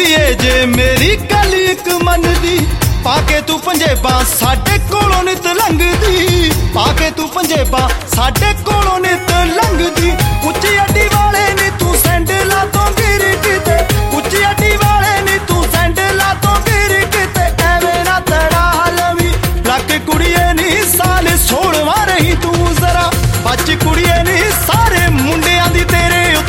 कुड़िए जे मेरी गल इक मनदी, पाके तू पंजेबां साडे कोलों नित लंघदी, पाके तू पंजेबां साडे कोलों